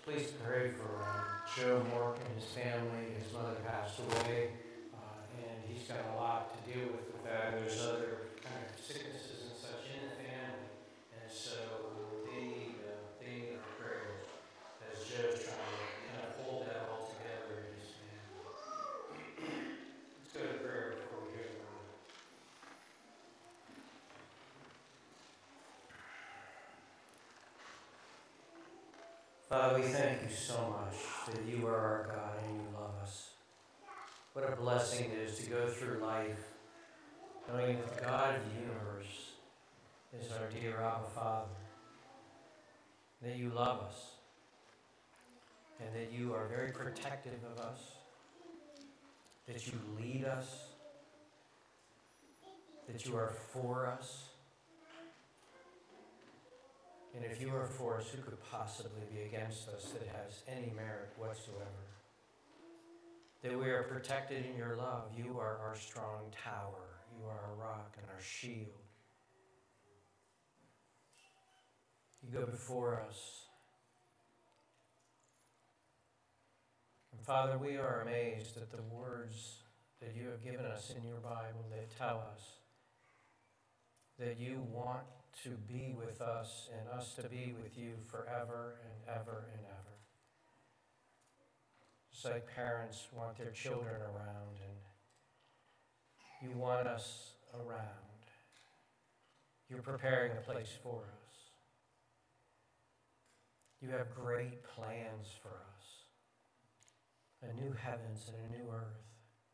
Please pray for Joe Mork and his family. His mother passed away, and he's got a lot to deal with that. There's other kind of sicknesses and such in the family, and so they need our prayers as Joe's trying to kind of hold that all together in his family. Let's go to prayer before we hear the word. Father, we thank you so much that you are our God and you love us. What a blessing it is to go through life knowing that the God of the universe is our dear Abba Father, that you love us, and that you are very protective of us, that you lead us, that you are for us. And if you are for us, who could possibly be against us that has any merit whatsoever? That we are protected in your love. You are our strong tower. You are our rock and our shield. You go before us. And Father, we are amazed at the words that you have given us in your Bible that tell us that you want to be with us and us to be with you forever and ever and ever. Just like parents want their children around, and you want us around. You're preparing a place for us. You have great plans for us. A new heavens and a new earth.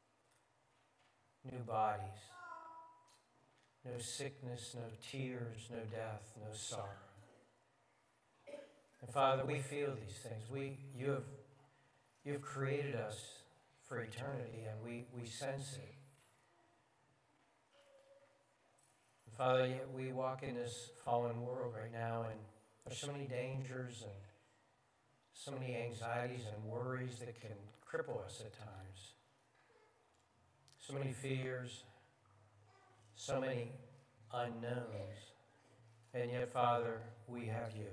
New bodies. No sickness, no tears, no death, no sorrow. And Father, we feel these things. You have created us for eternity, and we sense it. And Father, yet we walk in this fallen world right now, and there's so many dangers and so many anxieties and worries that can cripple us at times. So many fears. So many unknowns. And yet, Father, we have you.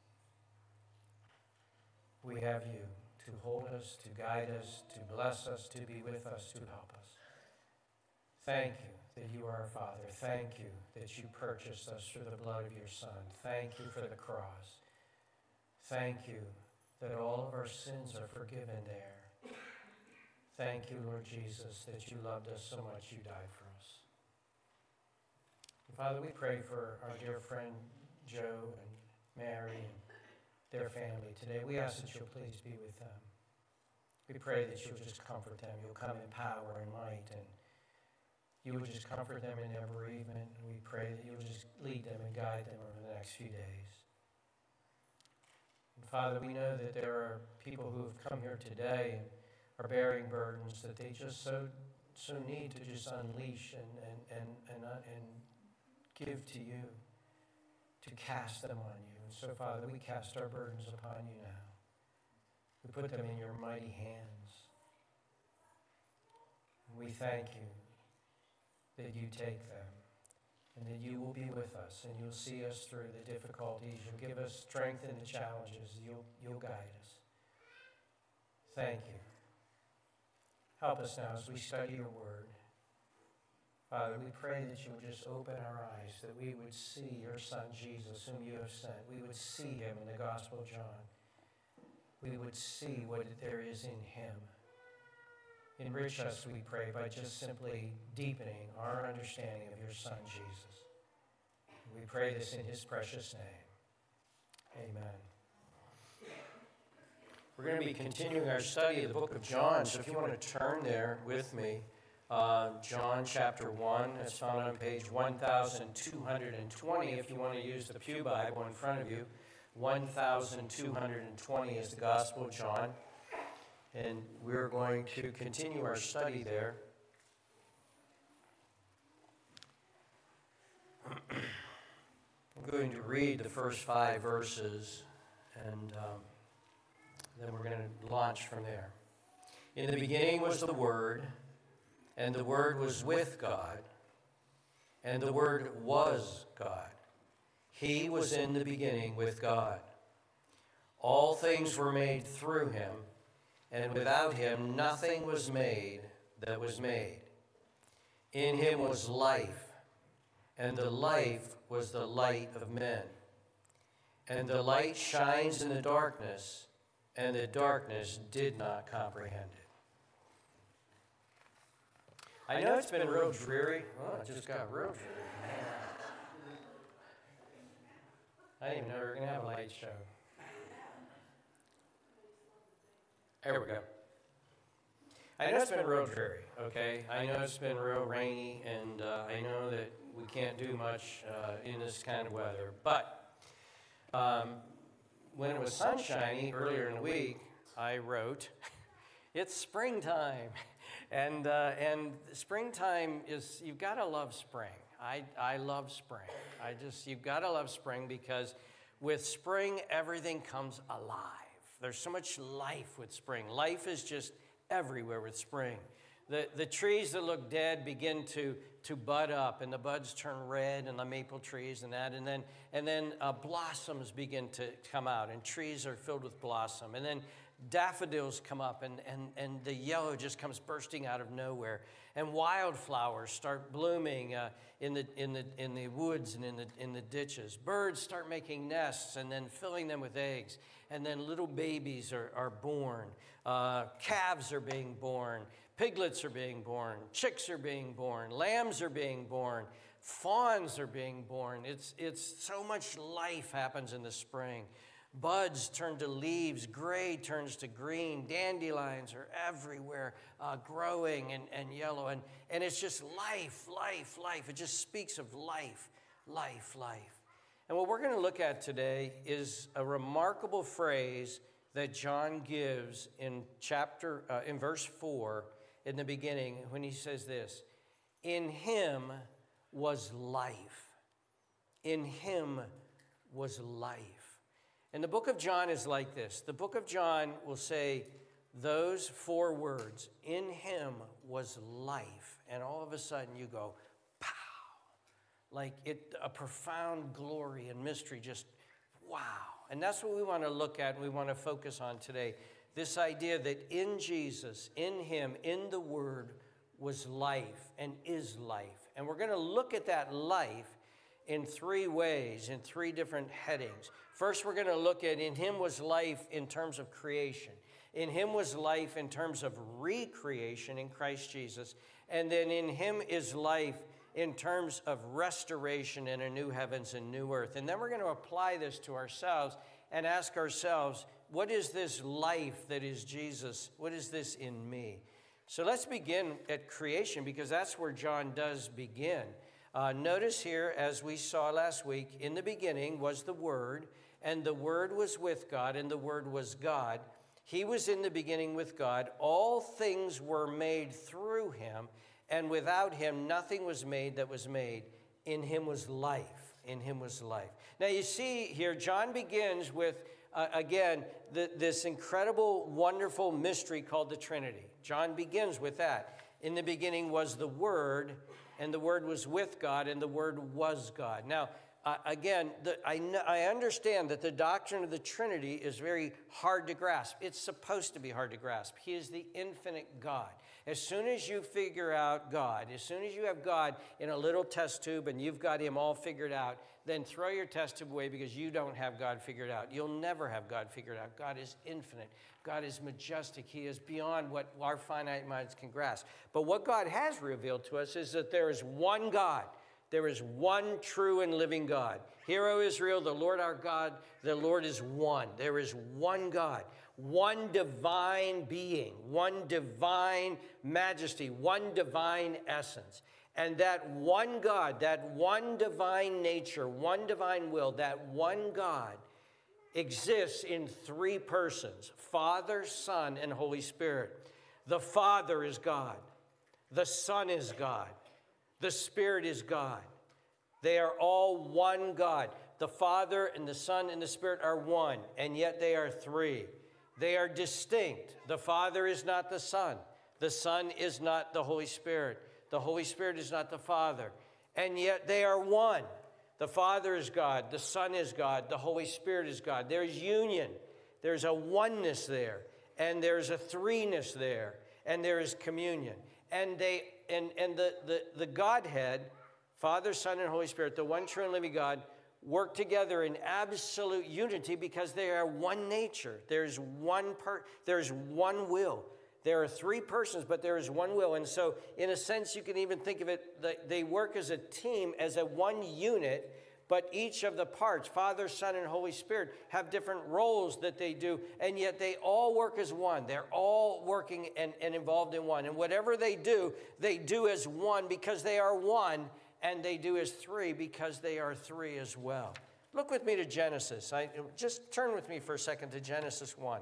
We have you to hold us, to guide us, to bless us, to be with us, to help us. Thank you that you are our Father. Thank you that you purchased us through the blood of your Son. Thank you for the cross. Thank you that all of our sins are forgiven there. Thank you, Lord Jesus, that you loved us so much you died for us. Father, we pray for our dear friend Joe and Mary and their family today. We ask that you'll please be with them. We pray that you'll just comfort them. You'll come in power and might, and you will just comfort them in their bereavement. We pray that you'll just lead them and guide them over the next few days. And Father, we know that there are people who have come here today and are bearing burdens that they just so need to just unleash and give to you, to cast them on you. And so, Father, we cast our burdens upon you now. We put them in your mighty hands. And we thank you that you take them and that you will be with us and you'll see us through the difficulties. You'll give us strength in the challenges. You'll guide us. Thank you. Help us now as we study your word. Father, we pray that you would just open our eyes, that we would see your Son, Jesus, whom you have sent. We would see him in the Gospel of John. We would see what there is in him. Enrich us, we pray, by just simply deepening our understanding of your Son, Jesus. We pray this in his precious name. Amen. We're going to be continuing our study of the book of John, so if you want to turn there with me, John chapter 1, it's found on page 1220 if you want to use the Pew Bible in front of you. 1220 is the Gospel of John. And we're going to continue our study there. I'm going to read the first 5 verses, and then we're going to launch from there. In the beginning was the Word, and the Word was with God, and the Word was God. He was in the beginning with God. All things were made through him, and without him nothing was made that was made. In him was life, and the life was the light of men. And the light shines in the darkness, and the darkness did not comprehend it. I know it's been real dreary. Oh, it just got real dreary. I didn't even know we were going to have a light show. There we go. I know it's been real dreary, okay? I know it's been real rainy, and I know that we can't do much in this kind of weather. But when it was sunshiny earlier in the week, I wrote, it's springtime. And springtime is, you've got to love spring. I love spring. You've got to love spring because with spring, everything comes alive. There's so much life with spring. Life is just everywhere with spring. The trees that look dead begin to bud up, and the buds turn red, and the maple trees and that, and then blossoms begin to come out, and trees are filled with blossom, and then daffodils come up, and the yellow just comes bursting out of nowhere, and wildflowers start blooming in the woods and in the ditches. Birds start making nests and then filling them with eggs, and then little babies are born. Calves are being born. Piglets are being born. Chicks are being born. Lambs are being born. Fawns are being born. It's so much life happens in the spring. Buds turn to leaves, gray turns to green, dandelions are everywhere growing and yellow, and it's just life, life, life. It just speaks of life, life, life. And what we're going to look at today is a remarkable phrase that John gives in verse 4 in the beginning when he says this, in him was life. In him was life. And the book of John is like this. The book of John will say those 4 words, in him was life. And all of a sudden you go, pow. Like a profound glory and mystery, just wow. And that's what we want to look at and we want to focus on today. This idea that in Jesus, in him, in the Word was life and is life. And we're going to look at that life in 3 ways, in 3 different headings. First, we're going to look at in him was life in terms of creation. In him was life in terms of recreation in Christ Jesus. And then in him is life in terms of restoration in a new heavens and new earth. And then we're going to apply this to ourselves and ask ourselves, what is this life that is Jesus? What is this in me? So let's begin at creation because that's where John does begin. Notice here, as we saw last week, in the beginning was the Word, and the Word was with God, and the Word was God. He was in the beginning with God. All things were made through him, and without him nothing was made that was made. In him was life. In him was life. Now you see here, John begins with, again, this incredible, wonderful mystery called the Trinity. John begins with that. In the beginning was the Word, and the Word was with God, and the Word was God. Now, again, I understand that the doctrine of the Trinity is very hard to grasp. It's supposed to be hard to grasp. He is the infinite God. As soon as you figure out God, as soon as you have God in a little test tube and you've got him all figured out, then throw your test tube away because you don't have God figured out. You'll never have God figured out. God is infinite. God is majestic. He is beyond what our finite minds can grasp. But what God has revealed to us is that there is one God. There is one true and living God. Hear, O Israel, the Lord our God, the Lord is one. There is one God, one divine being, one divine majesty, one divine essence. And that one God, that one divine nature, one divine will, that one God exists in 3 persons, Father, Son, and Holy Spirit. The Father is God. The Son is God. The Spirit is God. They are all one God. The Father and the Son and the Spirit are one, and yet they are 3. They are distinct. The Father is not the Son. The Son is not the Holy Spirit. The Holy Spirit is not the Father. And yet they are one. The Father is God. The Son is God. The Holy Spirit is God. There is union. There's a oneness there, and there's a threeness there, and there is communion. And the Godhead, Father, Son, and Holy Spirit, the one true and living God, work together in absolute unity because they are one nature. There's one will. There are three persons, but there is one will. And so, in a sense, you can even think of it, they work as a team, as a one unit, but each of the parts, Father, Son, and Holy Spirit, have different roles that they do, and yet they all work as one. They're all working and involved in one. And whatever they do as one because they are one, and they do as three because they are three as well. Look with me to Genesis. Just turn with me for a second to Genesis 1.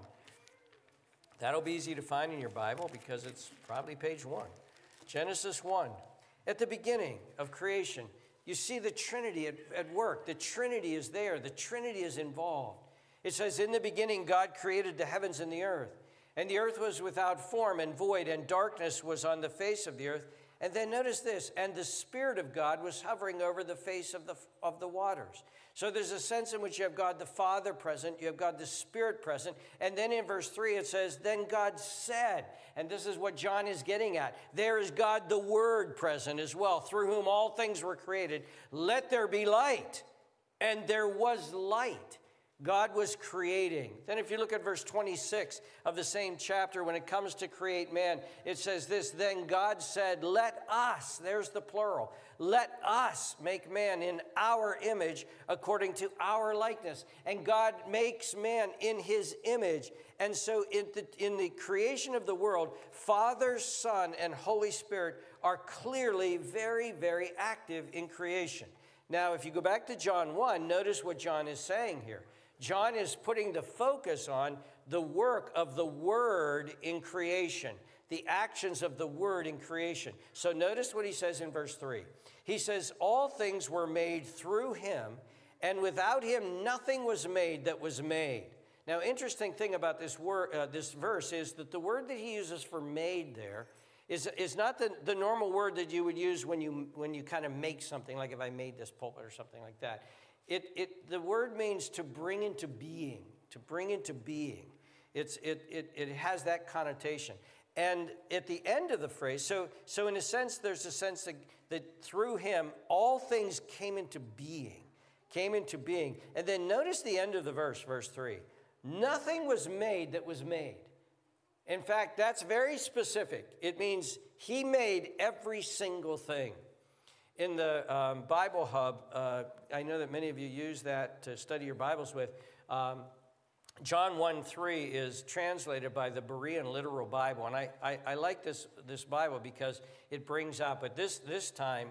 That'll be easy to find in your Bible because it's probably page 1. Genesis 1. At the beginning of creation, you see the Trinity at work. The Trinity is there. The Trinity is involved. It says, in the beginning, God created the heavens and the earth. And the earth was without form and void, and darkness was on the face of the earth. And then notice this, and the Spirit of God was hovering over the face of the waters. So there's a sense in which you have God the Father present, you have God the Spirit present, and then in verse 3 it says, then God said, and this is what John is getting at, there is God the Word present as well, through whom all things were created. Let there be light, and there was light. God was creating. Then if you look at verse 26 of the same chapter, when it comes to create man, it says this, then God said, let us, there's the plural, let us make man in our image according to our likeness. And God makes man in his image. And so in the creation of the world, Father, Son, and Holy Spirit are clearly very, very active in creation. Now, if you go back to John 1, notice what John is saying here. John is putting the focus on the work of the Word in creation, the actions of the Word in creation. So notice what he says in verse 3. He says, all things were made through him, and without him nothing was made that was made. Now, interesting thing about this verse is that the word that he uses for made there is not the normal word that you would use when you kind of make something, like if I made this pulpit or something like that. The word means to bring into being, to bring into being. It has that connotation. And at the end of the phrase, so in a sense, there's a sense that through him, all things came into being. And then notice the end of the verse 3. Nothing was made that was made. In fact, that's very specific. It means he made every single thing. In the Bible Hub, I know that many of you use that to study your Bibles with. John 1:3 is translated by the Berean Literal Bible. And I like this Bible because it brings out, but this time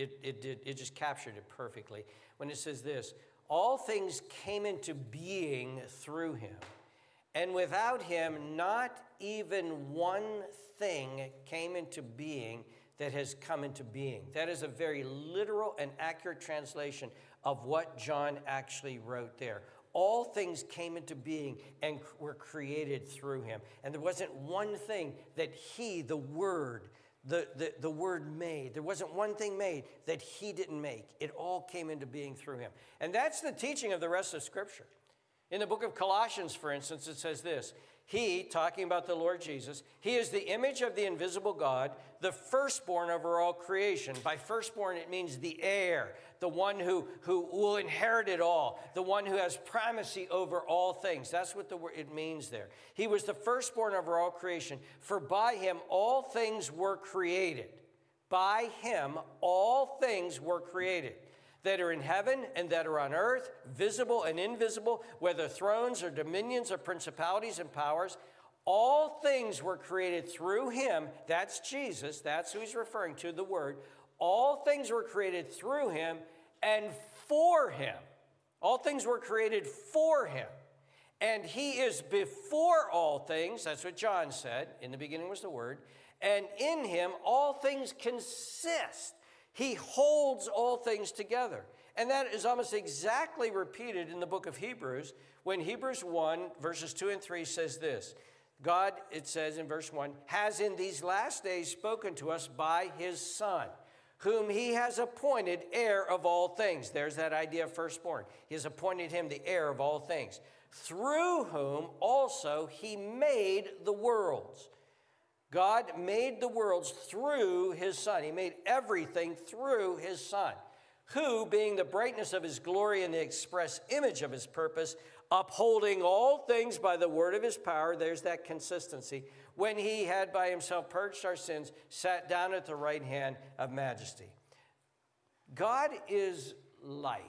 it just captured it perfectly. When it says this, all things came into being through him. And without him, not even one thing came into being that has come into being. That is a very literal and accurate translation of what John actually wrote there. All things came into being and were created through him. And there wasn't one thing that he, the Word, the Word made. There wasn't one thing made that he didn't make. It all came into being through him. And that's the teaching of the rest of Scripture. In the book of Colossians, for instance, it says this. He, talking about the Lord Jesus, he is the image of the invisible God, the firstborn over all creation. By firstborn, it means the heir, the one who will inherit it all, the one who has primacy over all things. That's what it means there. He was the firstborn over all creation, for by him all things were created. By him all things were created, that are in heaven and that are on earth, visible and invisible, whether thrones or dominions or principalities and powers. All things were created through him. That's Jesus. That's who he's referring to, the Word. All things were created through him and for him. All things were created for him. And he is before all things. That's what John said. In the beginning was the Word. And in him all things consist. He holds all things together. And that is almost exactly repeated in the book of Hebrews, when Hebrews 1, verses 2 and 3 says this. God, it says in verse 1, has in these last days spoken to us by his Son, whom he has appointed heir of all things. There's that idea of firstborn. He has appointed him the heir of all things, through whom also he made the worlds. God made the worlds through his Son. He made everything through his Son, who, being the brightness of his glory and the express image of his purpose, upholding all things by the word of his power, there's that consistency, when he had by himself purged our sins, sat down at the right hand of majesty. God is life.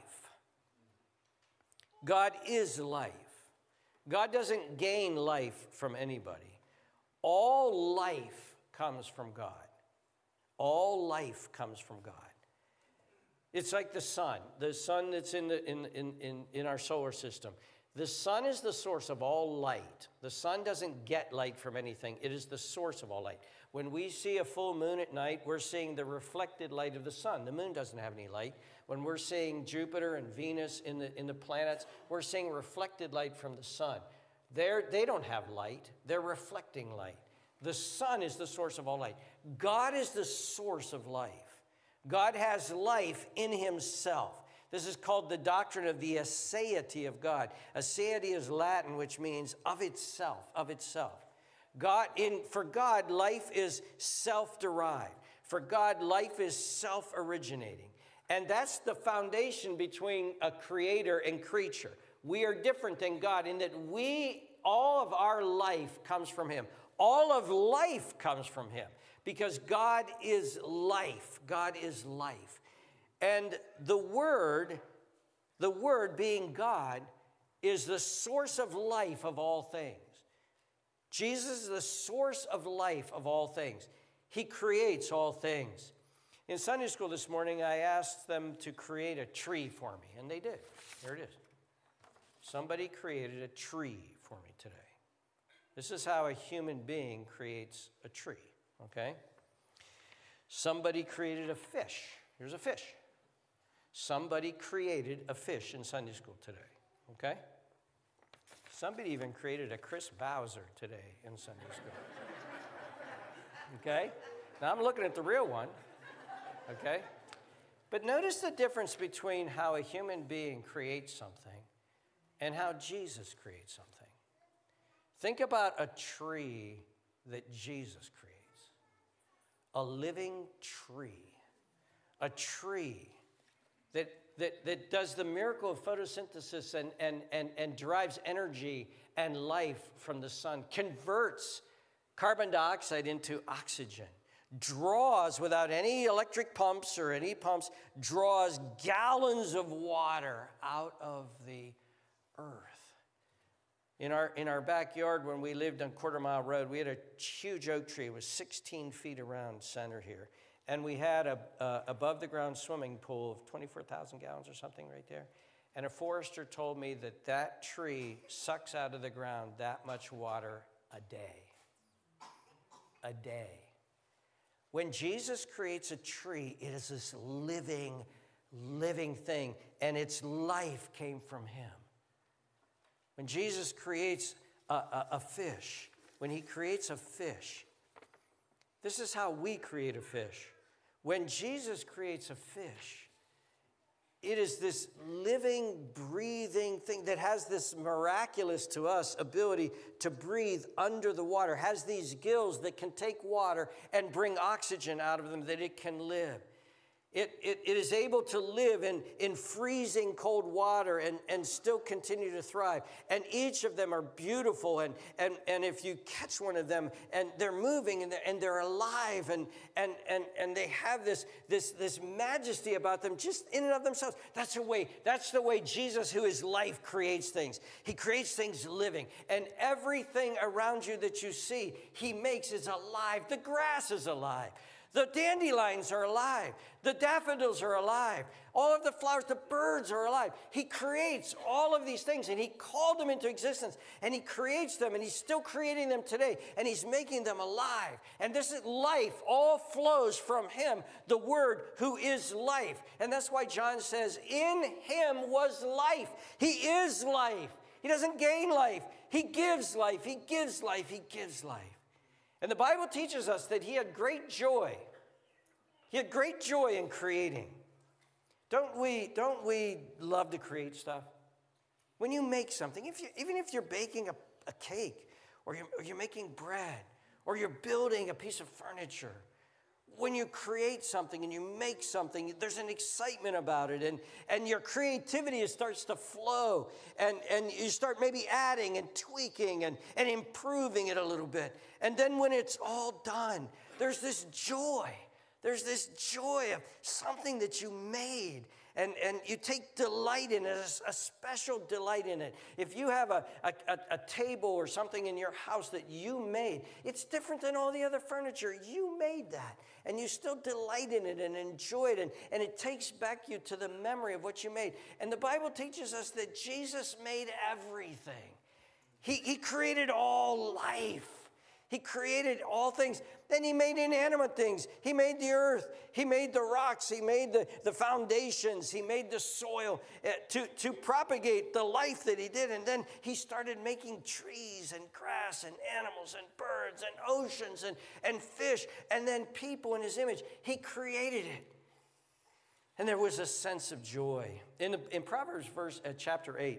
God is life. God doesn't gain life from anybody. All life comes from God. All life comes from God. It's like the sun that's in our solar system. The sun is the source of all light. The sun doesn't get light from anything. It is the source of all light. When we see a full moon at night, we're seeing the reflected light of the sun. The moon doesn't have any light. When we're seeing Jupiter and Venus in the planets, we're seeing reflected light from the sun. They don't have light. They're reflecting light. The sun is the source of all light. God is the source of life. God has life in himself. This is called the doctrine of the aseity of God. Aseity is Latin, which means of itself, of itself. For God, life is self-derived. For God, life is self-originating. And that's the foundation between a creator and creature. We are different than God in that all of our life comes from him. All of life comes from him because God is life. God is life. And the Word being God, is the source of life of all things. Jesus is the source of life of all things. He creates all things. In Sunday school this morning, I asked them to create a tree for me, and they did. There it is. Somebody created a tree for me today. This is how a human being creates a tree, okay? Somebody created a fish. Here's a fish. Somebody created a fish in Sunday school today, okay? Somebody even created a Chris Bowser today in Sunday school, okay? Now, I'm looking at the real one, okay? But notice the difference between how a human being creates something and how Jesus creates something. Think about a tree that Jesus creates. A living tree. A tree that does the miracle of photosynthesis and derives energy and life from the sun, converts carbon dioxide into oxygen, draws without any electric pumps or any pumps, draws gallons of water out of the earth. In our backyard, when we lived on Quarter Mile Road, we had a huge oak tree. It was 16 feet around center here. And we had a above-the-ground swimming pool of 24,000 gallons or something right there. And a forester told me that tree sucks out of the ground that much water a day. A day. When Jesus creates a tree, it is this living thing, and its life came from him. When Jesus creates a fish, when he creates a fish, this is how we create a fish. When Jesus creates a fish, it is this living, breathing thing that has this miraculous to us ability to breathe under the water, has these gills that can take water and bring oxygen out of them that it can live. It is able to live in freezing cold water and still continue to thrive. And each of them are beautiful. And if you catch one of them, and they're moving and they're alive and they have this majesty about them just in and of themselves. That's the way Jesus, who is life, creates things. He creates things living. And everything around you that you see, he makes is alive. The grass is alive. The dandelions are alive. The daffodils are alive. All of the flowers, the birds are alive. He creates all of these things, and he called them into existence, and he creates them, and he's still creating them today, and he's making them alive. And this is life all flows from him, the Word who is life. And that's why John says, in him was life. He is life. He doesn't gain life. He gives life. He gives life. He gives life. And the Bible teaches us that he had great joy. He had great joy in creating. Don't we love to create stuff? When you make something, even if you're baking a cake, or you're making bread, or you're building a piece of furniture, when you create something and you make something, there's an excitement about it, and your creativity starts to flow, and you start maybe adding and tweaking and improving it a little bit. And then when it's all done, there's this joy. There's this joy of something that you made. And you take delight in it, a special delight in it. If you have a table or something in your house that you made, it's different than all the other furniture. You made that, and you still delight in it and enjoy it, and it takes back you to the memory of what you made. And the Bible teaches us that Jesus made everything. He created all life. He created all things. Then he made inanimate things. He made the earth. He made the rocks. He made the foundations. He made the soil to propagate the life that he did. And then he started making trees and grass and animals and birds and oceans and fish and then people in his image. He created it. And there was a sense of joy. In Proverbs chapter 8,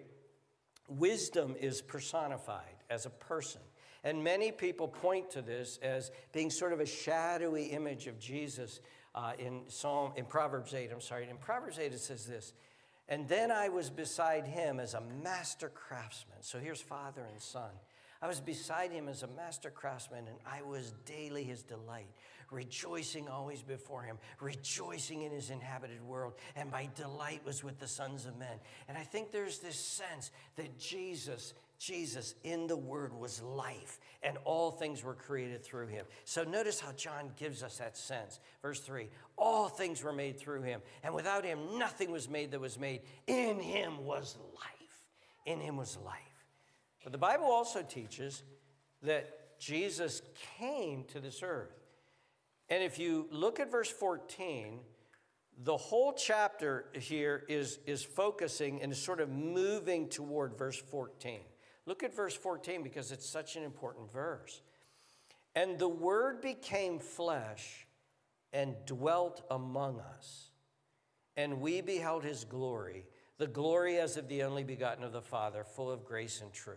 wisdom is personified as a person. And many people point to this as being sort of a shadowy image of Jesus in Proverbs 8. In Proverbs 8 it says this, and then I was beside him as a master craftsman. So here's Father and Son. I was beside him as a master craftsman, and I was daily his delight, rejoicing always before him, rejoicing in his inhabited world, and my delight was with the sons of men. And I think there's this sense that Jesus in the Word was life, and all things were created through him. So notice how John gives us that sense. Verse 3, all things were made through him, and without him nothing was made that was made. In him was life. In him was life. But the Bible also teaches that Jesus came to this earth. And if you look at verse 14, the whole chapter here is focusing and is sort of moving toward verse 14. Look at verse 14 because it's such an important verse. And the Word became flesh and dwelt among us, and we beheld his glory, the glory as of the only begotten of the Father, full of grace and truth.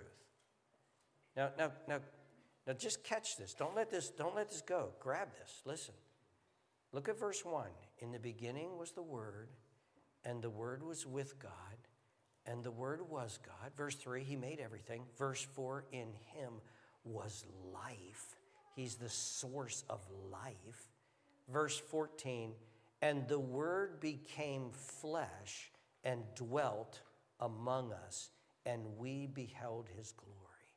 Now just catch this. Don't let this go. Grab this. Listen. Look at verse 1. In the beginning was the Word, and the Word was with God, and the Word was God. Verse 3, he made everything. Verse 4, in him was life. He's the source of life. Verse 14, and the Word became flesh and dwelt among us, and we beheld his glory.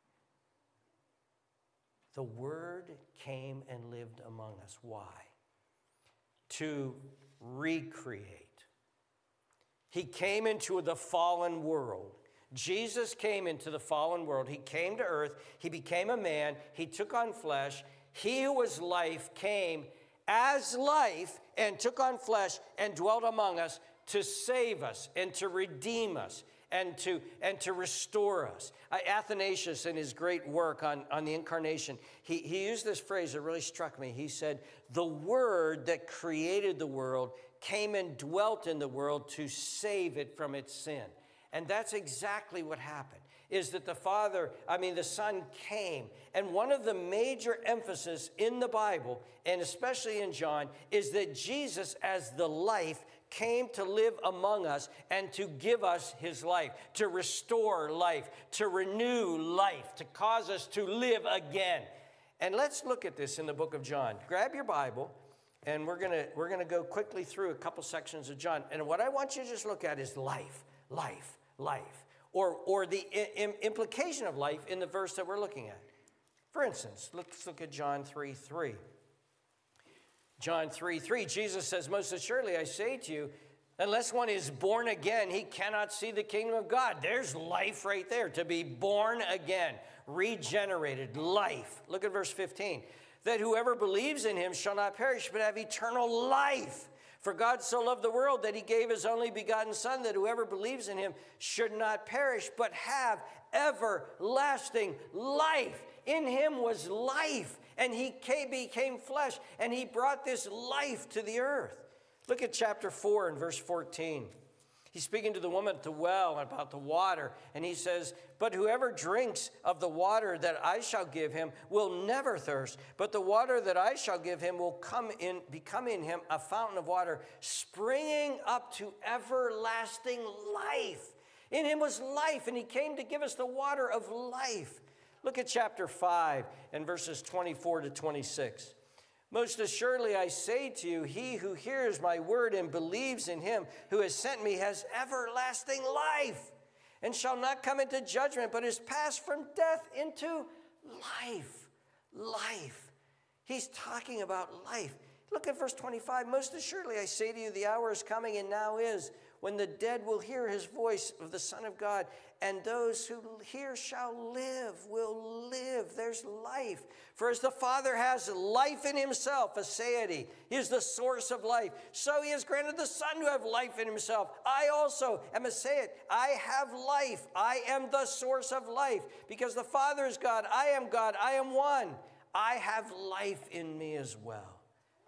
The Word came and lived among us. Why? To recreate. He came into the fallen world. Jesus came into the fallen world. He came to earth. He became a man. He took on flesh. He who was life came as life and took on flesh and dwelt among us to save us and to redeem us and to restore us. Athanasius, in his great work on the incarnation, he used this phrase that really struck me. He said, the Word that created the world came and dwelt in the world to save it from its sin. And that's exactly what happened, is that the Son came. And one of the major emphasis in the Bible, and especially in John, is that Jesus as the life came to live among us and to give us his life, to restore life, to renew life, to cause us to live again. And let's look at this in the book of John. Grab your Bible, and we're gonna go quickly through a couple sections of John. And what I want you to just look at is life, life, life, or the implication of life in the verse that we're looking at. For instance, let's look at John 3:3. John 3:3, Jesus says, most assuredly I say to you, unless one is born again, he cannot see the kingdom of God. There's life right there, to be born again, regenerated, life. Look at verse 15. That whoever believes in him shall not perish, but have eternal life. For God so loved the world that he gave his only begotten Son, that whoever believes in him should not perish, but have everlasting life. In him was life, and he became flesh, and he brought this life to the earth. Look at chapter 4 and verse 14. He's speaking to the woman at the well about the water, and he says, but whoever drinks of the water that I shall give him will never thirst, but the water that I shall give him will become in him a fountain of water springing up to everlasting life. In him was life, and he came to give us the water of life. Look at chapter 5 and verses 24 to 26. Most assuredly I say to you, he who hears my word and believes in him who has sent me has everlasting life, and shall not come into judgment, but is passed from death into life. Life. He's talking about life. Look at verse 25. Most assuredly I say to you, the hour is coming, and now is, when the dead will hear his voice of the Son of God, and those who hear shall live, will live. There's life. For as the Father has life in himself, aseity, he is the source of life, so he has granted the Son to have life in himself. I also am aseity. I have life. I am the source of life. Because the Father is God, I am one. I have life in me as well.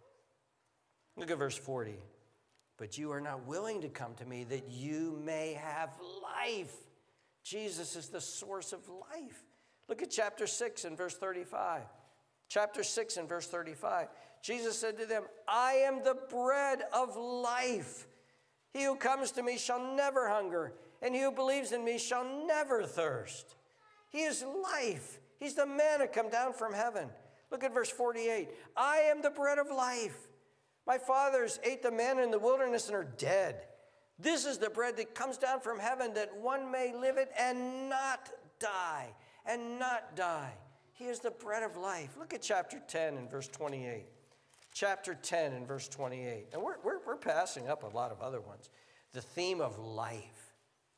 Look at verse 40. But you are not willing to come to me that you may have life. Jesus is the source of life. Look at chapter 6 and verse 35. Chapter 6 and verse 35. Jesus said to them, I am the bread of life. He who comes to me shall never hunger, and he who believes in me shall never thirst. He is life. He's the manna come down from heaven. Look at verse 48. I am the bread of life. My fathers ate the manna in the wilderness and are dead. This is the bread that comes down from heaven, that one may live it and not die. And not die. He is the bread of life. Look at chapter 10 and verse 28. Chapter 10 and verse 28. And we're passing up a lot of other ones. The theme of life.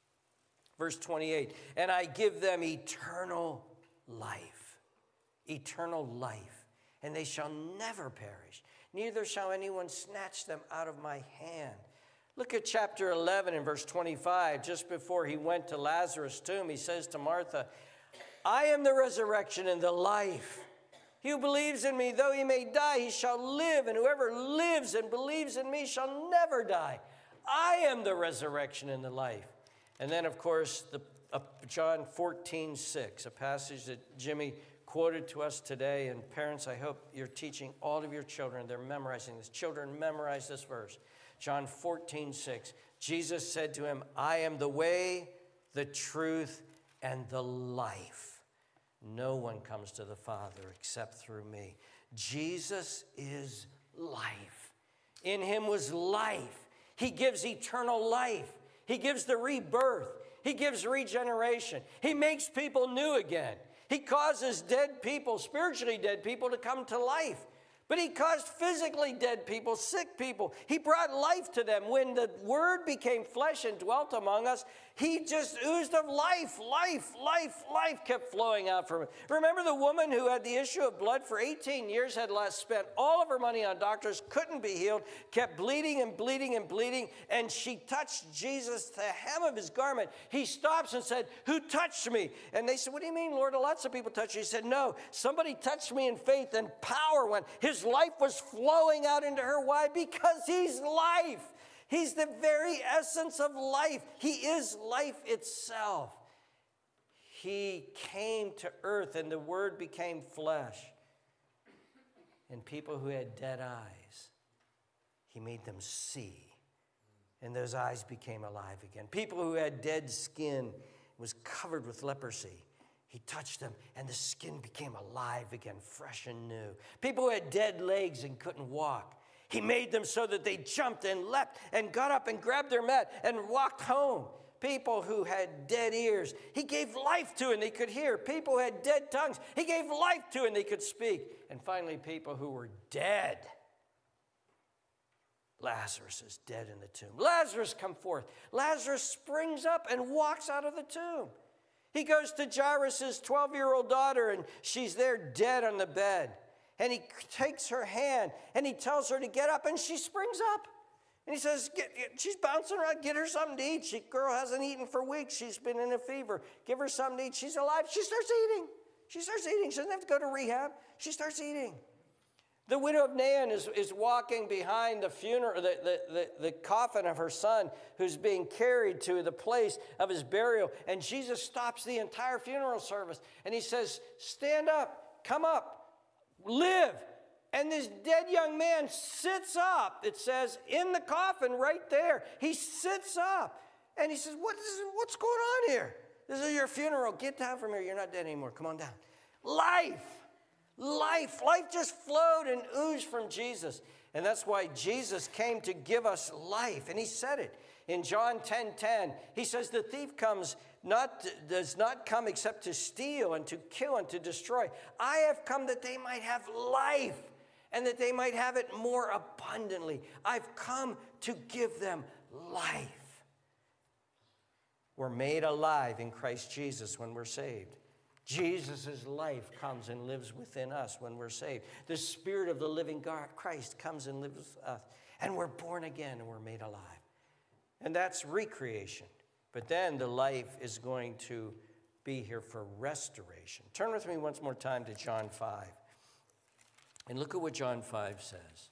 Verse 28. And I give them eternal life. Eternal life. And they shall never perish. Neither shall anyone snatch them out of my hand. Look at chapter 11 and verse 25. Just before he went to Lazarus' tomb, he says to Martha, I am the resurrection and the life. He who believes in me, though he may die, he shall live. And whoever lives and believes in me shall never die. I am the resurrection and the life. And then, of course, John 14:6, a passage that Jimmy quoted to us today. And parents, I hope you're teaching all of your children. They're memorizing this. Children, memorize this verse. John 14:6. Jesus said to him, I am the way, the truth, and the life. No one comes to the Father except through me. Jesus is life. In him was life. He gives eternal life. He gives the rebirth. He gives regeneration. He makes people new again. He causes dead people, spiritually dead people, to come to life. But he caused physically dead people, sick people. He brought life to them. When the Word became flesh and dwelt among us, he just oozed of life, life kept flowing out from him. Remember the woman who had the issue of blood for 18 years, had spent all of her money on doctors, couldn't be healed, kept bleeding and bleeding and bleeding, and she touched Jesus, the hem of his garment. He stops and said, who touched me? And they said, what do you mean, Lord? Lots of people touched you. He said, no, somebody touched me in faith, and power went. His life was flowing out into her. Why? Because he's life. He's the very essence of life. He is life itself. He came to earth, and the Word became flesh. And people who had dead eyes, he made them see. And those eyes became alive again. People who had dead skin, was covered with leprosy, he touched them, and the skin became alive again, fresh and new. People who had dead legs and couldn't walk, he made them so that they jumped and leapt and got up and grabbed their mat and walked home. People who had dead ears, he gave life to and they could hear. People who had dead tongues, he gave life to and they could speak. And finally, people who were dead. Lazarus is dead in the tomb. Lazarus, come forth. Lazarus springs up and walks out of the tomb. He goes to Jairus' 12-year-old daughter, and she's there dead on the bed. And he takes her hand, and he tells her to get up, and she springs up. And he says, she's bouncing around, get her something to eat. Girl hasn't eaten for weeks. She's been in a fever. Give her something to eat. She's alive. She starts eating. She doesn't have to go to rehab. She starts eating. The widow of Nain is walking behind the funeral, the coffin of her son who's being carried to the place of his burial. And Jesus stops the entire funeral service and he says, stand up, come up, live. And this dead young man sits up, it says, in the coffin right there. He sits up and he says, what's going on here? This is your funeral. Get down from here. You're not dead anymore. Come on down. Life. Life just flowed and oozed from Jesus. And that's why Jesus came to give us life. And he said it in John 10:10. He says, the thief does not come except to steal and to kill and to destroy. I have come that they might have life and that they might have it more abundantly. I've come to give them life. We're made alive in Christ Jesus when we're saved. Jesus' life comes and lives within us when we're saved. The Spirit of the living God, Christ, comes and lives with us. And we're born again and we're made alive. And that's recreation. But then the life is going to be here for restoration. Turn with me once more time to John 5. And look at what John 5 says.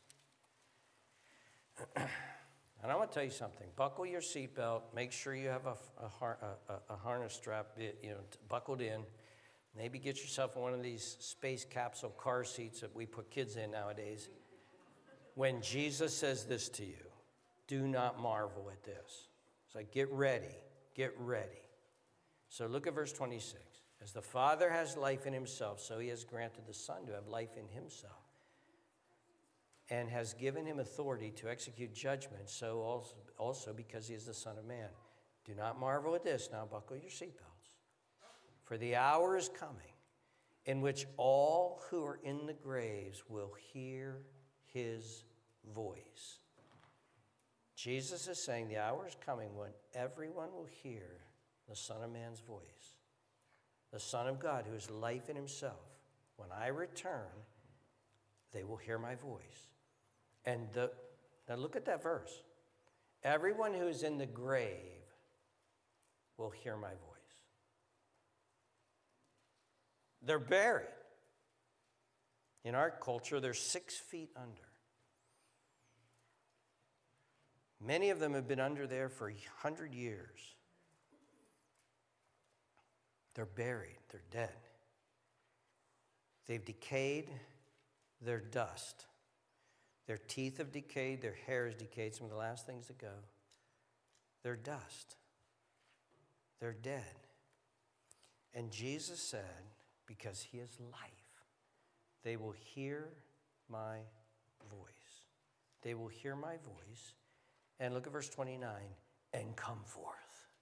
And I want to tell you something. Buckle your seatbelt. Make sure you have a harness strap, buckled in. Maybe get yourself one of these space capsule car seats that we put kids in nowadays. When Jesus says this to you, do not marvel at this. It's like, get ready, get ready. So look at verse 26. As the Father has life in himself, so he has granted the Son to have life in himself, and has given him authority to execute judgment, so also because he is the Son of Man. Do not marvel at this. Now buckle your seatbelts. For the hour is coming in which all who are in the graves will hear his voice. Jesus is saying the hour is coming when everyone will hear the Son of Man's voice. The Son of God, who is life in himself. When I return, they will hear my voice. And now look at that verse. Everyone who is in the grave will hear my voice. They're buried. In our culture, they're 6 feet under. Many of them have been under there for 100 years. They're buried. They're dead. They've decayed. They're dust. Their teeth have decayed. Their hair has decayed. Some of the last things to go. They're dust. They're dead. And Jesus said, because he is life, they will hear my voice. They will hear my voice. And look at verse 29. And come forth.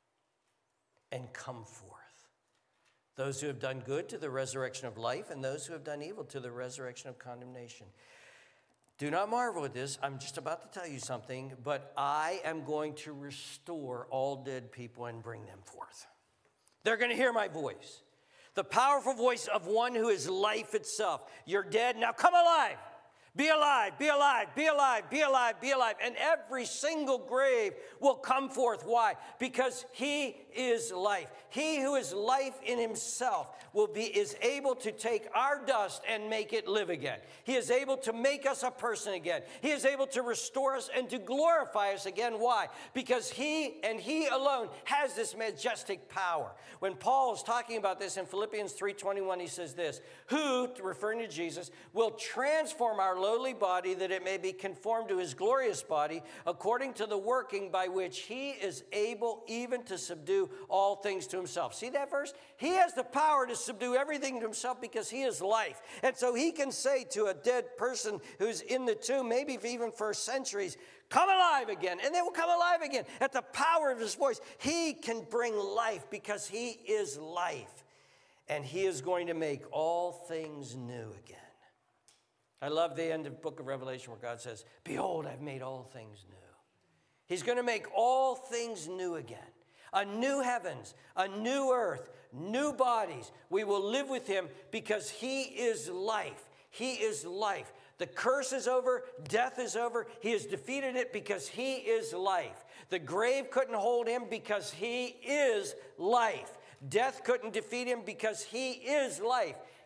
And come forth. Those who have done good to the resurrection of life, and those who have done evil to the resurrection of condemnation. Do not marvel at this. I'm just about to tell you something, but I am going to restore all dead people and bring them forth. They're going to hear my voice. The powerful voice of one who is life itself. You're dead, now come alive. Be alive, be alive, be alive, be alive, be alive. And every single grave will come forth. Why? Because he is life. He who is life in himself is able to take our dust and make it live again. He is able to make us a person again. He is able to restore us and to glorify us again. Why? Because he and he alone has this majestic power. When Paul is talking about this in Philippians 3:21, he says this, who, referring to Jesus, will transform our lowly body that it may be conformed to his glorious body according to the working by which he is able even to subdue all things to himself. See that verse? He has the power to subdue everything to himself because he is life. And so he can say to a dead person who's in the tomb, maybe even for centuries, come alive again. And they will come alive again. At the power of his voice, he can bring life because he is life. And he is going to make all things new again. I love the end of the book of Revelation where God says, behold, I've made all things new. He's going to make all things new again. A new heavens, a new earth, new bodies. We will live with him because he is life. He is life. The curse is over. Death is over. He has defeated it because he is life. The grave couldn't hold him because he is life. Death couldn't defeat him because he is life.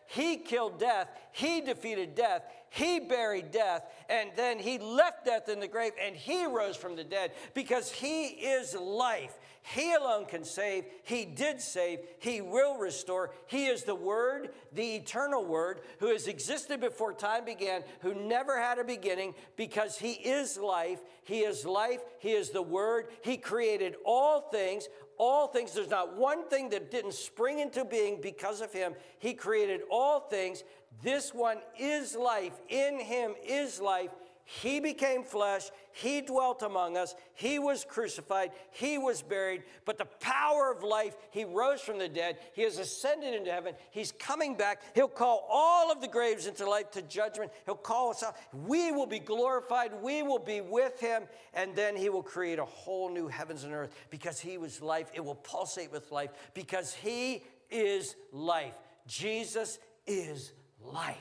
He killed death. He defeated death. He buried death. And then he left death in the grave, and he rose from the dead because he is life. He alone can save. He did save. He will restore. He is the Word, the eternal Word, who has existed before time began, who never had a beginning, because he is life. He is life. He is the Word. He created all things. All things. There's not one thing that didn't spring into being because of him. He created all things. This one is life. In him is life. He became flesh. He dwelt among us. He was crucified. He was buried. But the power of life, he rose from the dead. He has ascended into heaven. He's coming back. He'll call all of the graves into life to judgment. He'll call us out. We will be glorified. We will be with him. And then he will create a whole new heavens and earth because he was life. It will pulsate with life because he is life. Jesus is life.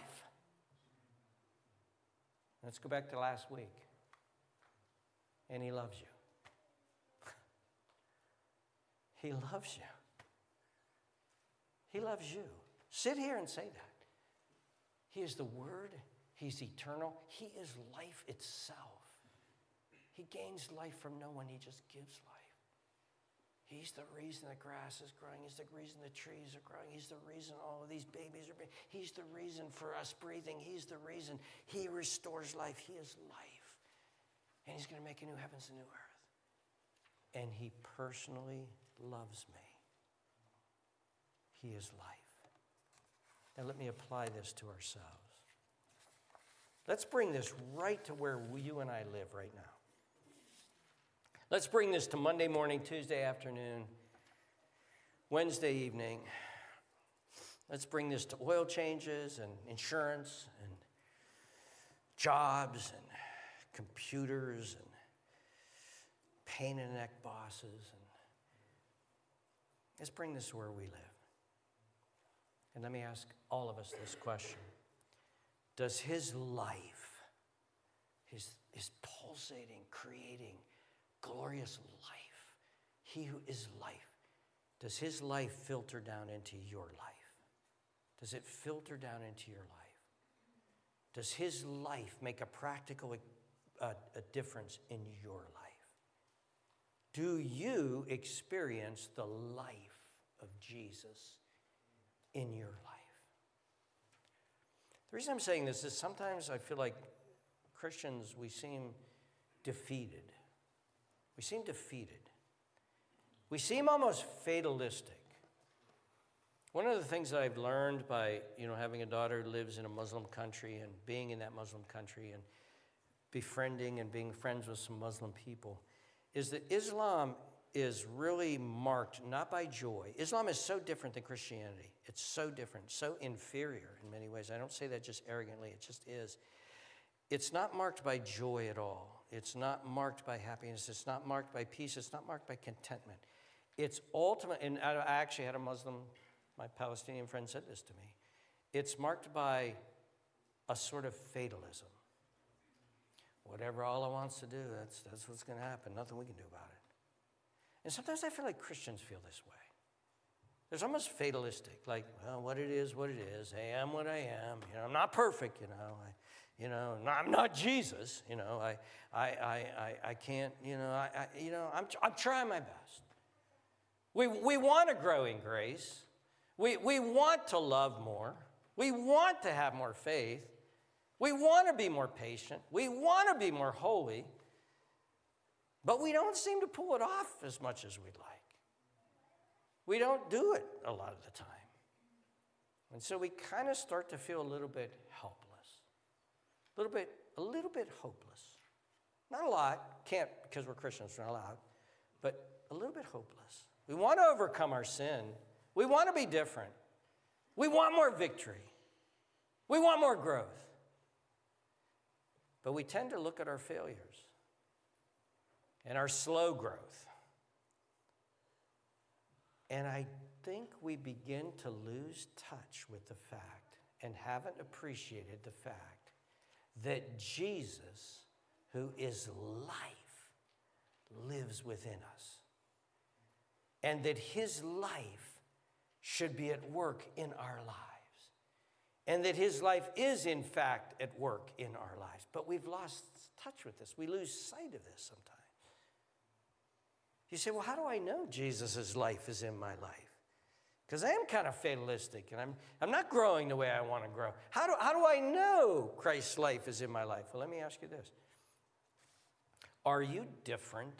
Let's go back to last week. And he loves you. He loves you. He loves you. Sit here and say that. He is the Word. He's eternal. He is life itself. He gains life from no one. He just gives life. He's the reason the grass is growing. He's the reason the trees are growing. He's the reason all of these babies are being. He's the reason for us breathing. He's the reason. He restores life. He is life. And he's going to make a new heavens and new earth. And he personally loves me. He is life. Now let me apply this to ourselves. Let's bring this right to where you and I live right now. Let's bring this to Monday morning, Tuesday afternoon, Wednesday evening. Let's bring this to oil changes and insurance and jobs and computers and pain in the neck bosses. And let's bring this to where we live. And let me ask all of us this question. Does his life, his pulsating, creating, glorious life, he who is life, does his life filter down into your life? Does it filter down into your life? Does his life make a practical a difference in your life? Do you experience the life of Jesus in your life? The reason I'm saying this is sometimes I feel like Christians, we seem defeated. We seem defeated. We seem almost fatalistic. One of the things that I've learned by, having a daughter who lives in a Muslim country and being in that Muslim country and befriending and being friends with some Muslim people is that Islam is really marked not by joy. Islam is so different than Christianity. It's so different, so inferior in many ways. I don't say that just arrogantly. It just is. It's not marked by joy at all. It's not marked by happiness. It's not marked by peace. It's not marked by contentment. It's ultimate, and I actually had a Muslim, my Palestinian friend said this to me. It's marked by a sort of fatalism. Whatever Allah wants to do, that's what's going to happen. Nothing we can do about it. And sometimes I feel like Christians feel this way. There's almost fatalistic, like, well, what it is, I am what I am. I'm not perfect, I'm not Jesus, I can't, I'm trying my best. We want to grow in grace. We want to love more. We want to have more faith. We want to be more patient. We want to be more holy. But we don't seem to pull it off as much as we'd like. We don't do it a lot of the time. And so we kind of start to feel a little bit helpless. A little bit hopeless. Not a lot, can't because we're Christians, we're not allowed, but a little bit hopeless. We want to overcome our sin. We want to be different. We want more victory. We want more growth. But we tend to look at our failures and our slow growth. And I think we begin to lose touch with the fact and haven't appreciated the fact that Jesus, who is life, lives within us. And that his life should be at work in our lives. and that his life is, in fact, at work in our lives. But we've lost touch with this. We lose sight of this sometimes. You say, well, how do I know Jesus' life is in my life? Because I am kind of fatalistic, and I'm not growing the way I want to grow. How do I know Christ's life is in my life? Well, let me ask you this. Are you different?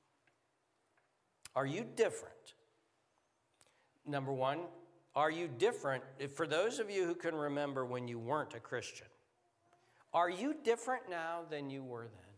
Are you different? Number one, are you different? For those of you who can remember when you weren't a Christian, are you different now than you were then?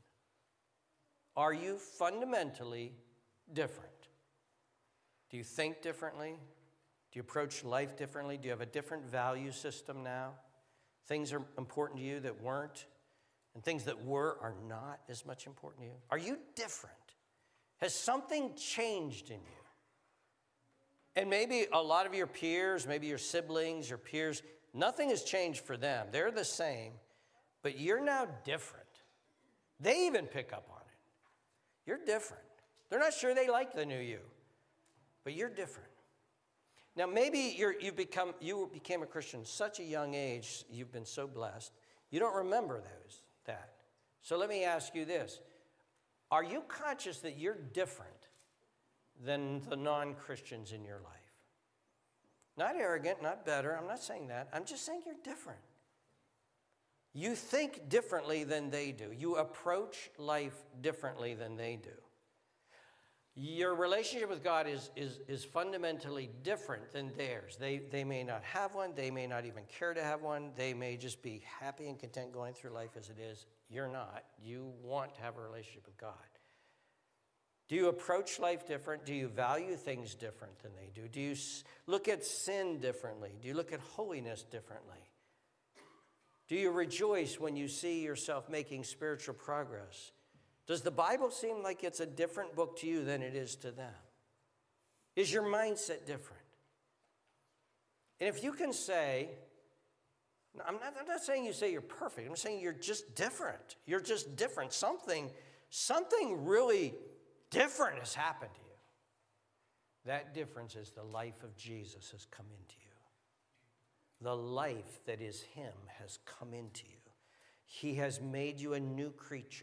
Are you fundamentally different? Do you think differently? Do you approach life differently? Do you have a different value system now? Things are important to you that weren't, and things that were are not as much important to you. Are you different? Has something changed in you? And maybe a lot of your peers, maybe your siblings, your peers, nothing has changed for them. They're the same, but you're now different. They even pick up on it. You're different. They're not sure they like the new you, but you're different. Now, maybe you became a Christian at such a young age, you've been so blessed, you don't remember that. So let me ask you this. Are you conscious that you're different than the non-Christians in your life? Not arrogant, not better. I'm not saying that. I'm just saying you're different. You think differently than they do. You approach life differently than they do. Your relationship with God is fundamentally different than theirs. They may not have one. They may not even care to have one. They may just be happy and content going through life as it is. You're not. You want to have a relationship with God. Do you approach life different? Do you value things different than they do? Do you look at sin differently? Do you look at holiness differently? Do you rejoice when you see yourself making spiritual progress? Does the Bible seem like it's a different book to you than it is to them? Is your mindset different? And if you can say, I'm not saying you say you're perfect. I'm saying you're just different. You're just different. Something really different has happened to you. That difference is the life of Jesus has come into you. The life that is him has come into you. He has made you a new creature.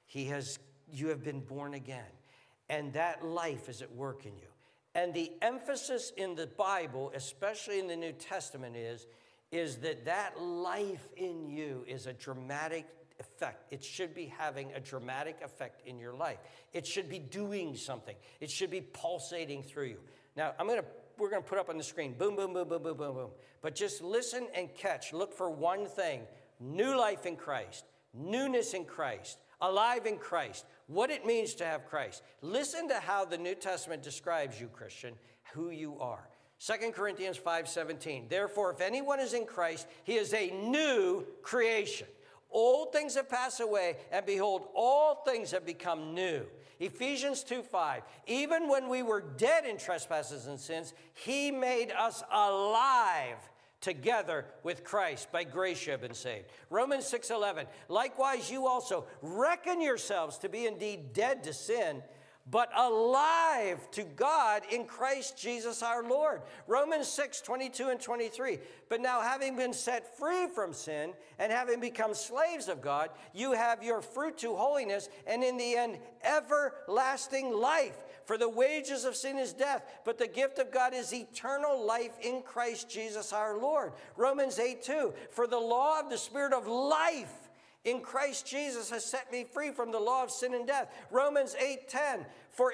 You have been born again. And that life is at work in you. And the emphasis in the Bible, especially in the New Testament, is that life in you is a dramatic effect. It should be having a dramatic effect in your life. It should be doing something. It should be pulsating through you. Now, we're going to put up on the screen, boom, boom, boom, boom, boom, boom, boom. But just listen and catch. Look for one thing. New life in Christ. Newness in Christ. Alive in Christ. What it means to have Christ. Listen to how the New Testament describes you, Christian, who you are. 2 Corinthians 5:17. Therefore, if anyone is in Christ, he is a new creation. Old things have passed away, and behold, all things have become new. Ephesians 2:5. Even when we were dead in trespasses and sins, he made us alive together with Christ. By grace you have been saved. Romans 6:11. Likewise, you also reckon yourselves to be indeed dead to sin, but alive to God in Christ Jesus our Lord. Romans 6:22 and 23. But now having been set free from sin and having become slaves of God, you have your fruit to holiness and in the end everlasting life. For the wages of sin is death, but the gift of God is eternal life in Christ Jesus our Lord. Romans 8:2. For the law of the Spirit of life in Christ Jesus has set me free from the law of sin and death. Romans 8:10. For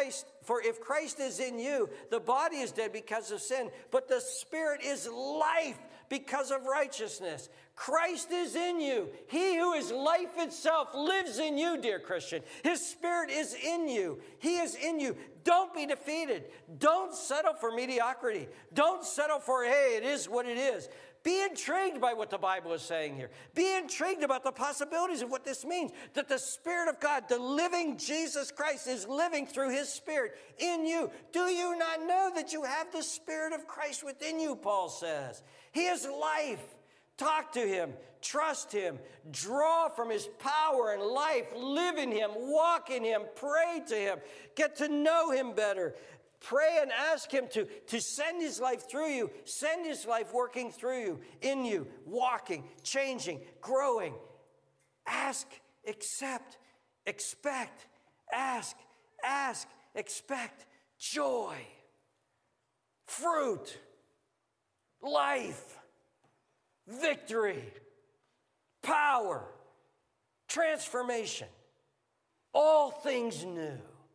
if Christ is in you, the body is dead because of sin, but the Spirit is life because of righteousness. Christ is in you. He who is life itself lives in you, dear Christian. His Spirit is in you. He is in you. Don't be defeated. Don't settle for mediocrity. Don't settle for, hey, it is what it is. Be intrigued by what the Bible is saying here. Be intrigued about the possibilities of what this means. That the Spirit of God, the living Jesus Christ, is living through his Spirit in you. Do you not know that you have the Spirit of Christ within you, Paul says. He is life. Talk to him. Trust him. Draw from his power and life. Live in him. Walk in him. Pray to him. Get to know him better. Pray and ask him to send his life through you, send his life working through you, in you, walking, changing, growing. Ask, accept, expect, ask, expect, joy, fruit, life, victory, power, transformation, all things new.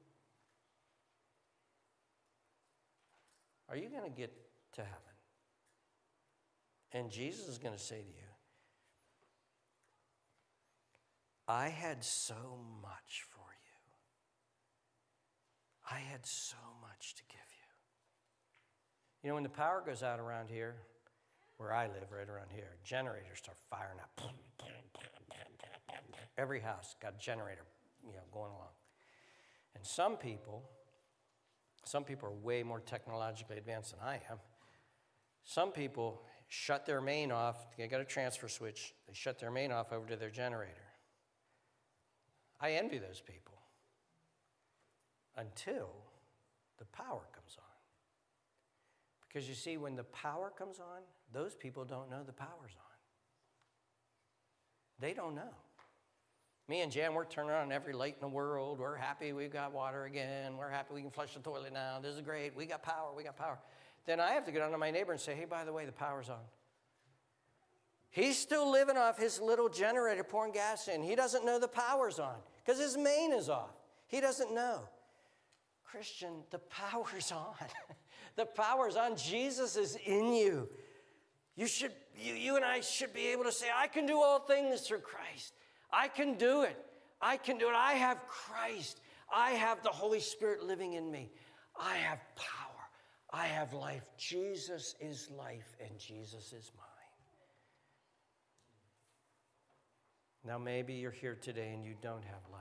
Are you going to get to heaven? And Jesus is going to say to you, I had so much for you. I had so much to give you. You know, when the power goes out around here, where I live, right around here, generators start firing up. Every house got a generator, going along. And some people are way more technologically advanced than I am. Some people shut their main off. They got a transfer switch. They shut their main off over to their generator. I envy those people until the power comes on. Because you see, when the power comes on, those people don't know the power's on. They don't know. Me and Jan, we're turning on every light in the world. We're happy we've got water again. We're happy we can flush the toilet now. This is great. We got power. We got power. Then I have to go down to my neighbor and say, hey, by the way, the power's on. He's still living off his little generator pouring gas in. He doesn't know the power's on because his main is off. He doesn't know. Christian, the power's on. The power's on. Jesus is in you. You and I should be able to say, I can do all things through Christ. I can do it. I can do it. I have Christ. I have the Holy Spirit living in me. I have power. I have life. Jesus is life, and Jesus is mine. Now, maybe you're here today and you don't have life.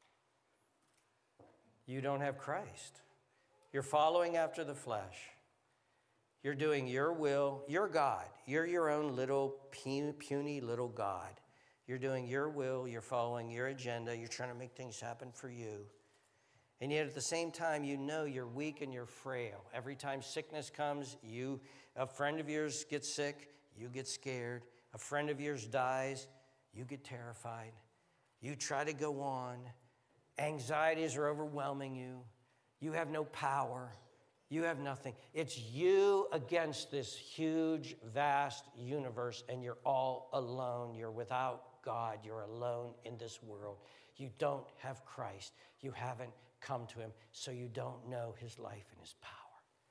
You don't have Christ. You're following after the flesh. You're doing your will. You're God. You're your own little puny little God. You're doing your will. You're following your agenda. You're trying to make things happen for you. And yet at the same time, you know you're weak and you're frail. Every time sickness comes, a friend of yours gets sick, you get scared. A friend of yours dies, you get terrified. You try to go on. Anxieties are overwhelming you. You have no power. You have nothing. It's you against this huge, vast universe, and you're all alone. You're without God. You're alone in this world. You don't have Christ. You haven't come to him, so you don't know his life and his power.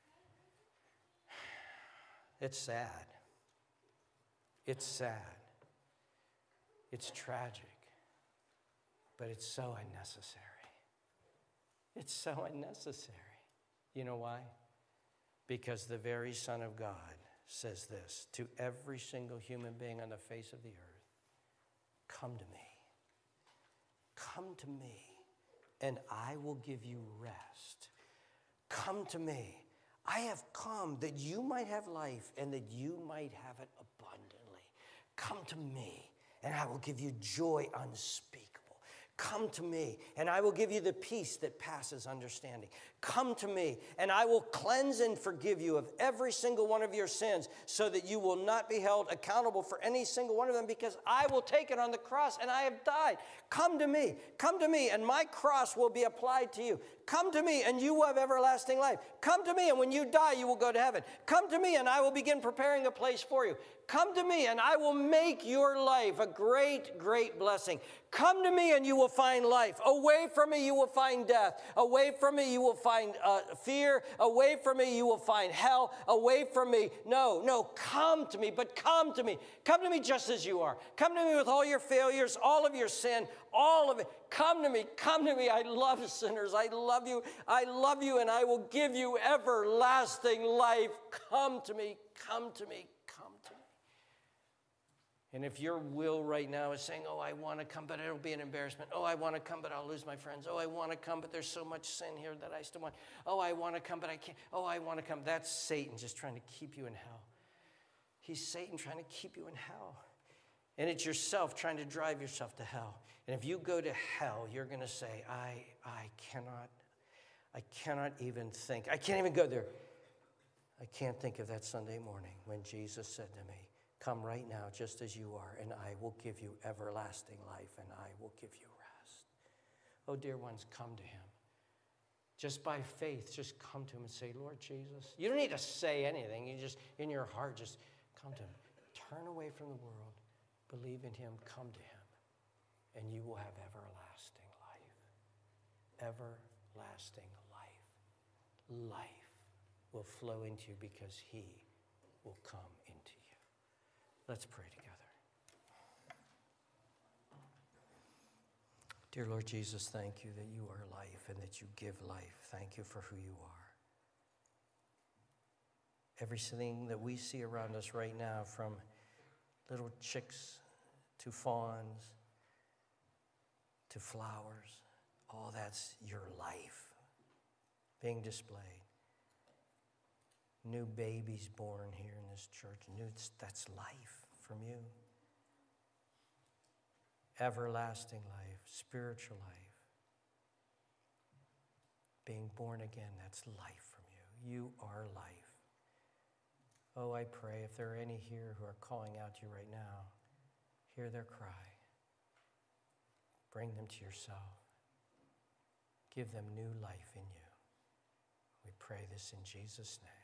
It's sad. It's sad. It's tragic. But it's so unnecessary. It's so unnecessary. You know why? Because the very Son of God says this to every single human being on the face of the earth. Come to me. Come to me, and I will give you rest. Come to me. I have come that you might have life and that you might have it abundantly. Come to me, and I will give you joy unspeakable. Come to me, and I will give you the peace that passes understanding. Come to me, and I will cleanse and forgive you of every single one of your sins so that you will not be held accountable for any single one of them, because I will take it on the cross and I have died. Come to me, and my cross will be applied to you. Come to me, and you will have everlasting life. Come to me, and when you die, you will go to heaven. Come to me, and I will begin preparing a place for you. Come to me, and I will make your life a great, great blessing. Come to me, and you will find life. Away from me, you will find death. Away from me, you will find fear. Away from me, you will find hell. Away from me, no, come to me, but come to me. Come to me just as you are. Come to me with all your failures, all of your sin, all of it. Come to me, come to me. I love sinners. I love you, and I will give you everlasting life. Come to me, come to me, come to me. And if your will right now is saying, oh, I want to come, but it'll be an embarrassment. Oh, I want to come, but I'll lose my friends. Oh, I want to come, but there's so much sin here that I still want. Oh, I want to come, but I can't. Oh, I want to come. That's Satan just trying to keep you in hell. He's Satan trying to keep you in hell. And it's yourself trying to drive yourself to hell. And if you go to hell, you're going to say, I I cannot even think. I can't even go there. I can't think of that Sunday morning when Jesus said to me, come right now just as you are, and I will give you everlasting life, and I will give you rest. Oh, dear ones, come to him. Just by faith, just come to him and say, Lord Jesus. You don't need to say anything. You just, in your heart, just come to him. Turn away from the world. Believe in him. Come to him. And you will have everlasting life. Everlasting life. Life will flow into you because he will come into you. Let's pray together. Dear Lord Jesus, thank you that you are life and that you give life. Thank you for who you are. Everything that we see around us right now, from little chicks to fawns to flowers, all that's your life being displayed. New babies born here in this church, that's life from you. Everlasting life, spiritual life. Being born again, that's life from you. You are life. Oh, I pray if there are any here who are calling out to you right now, hear their cry. Bring them to yourself. Give them new life in you. We pray this in Jesus' name.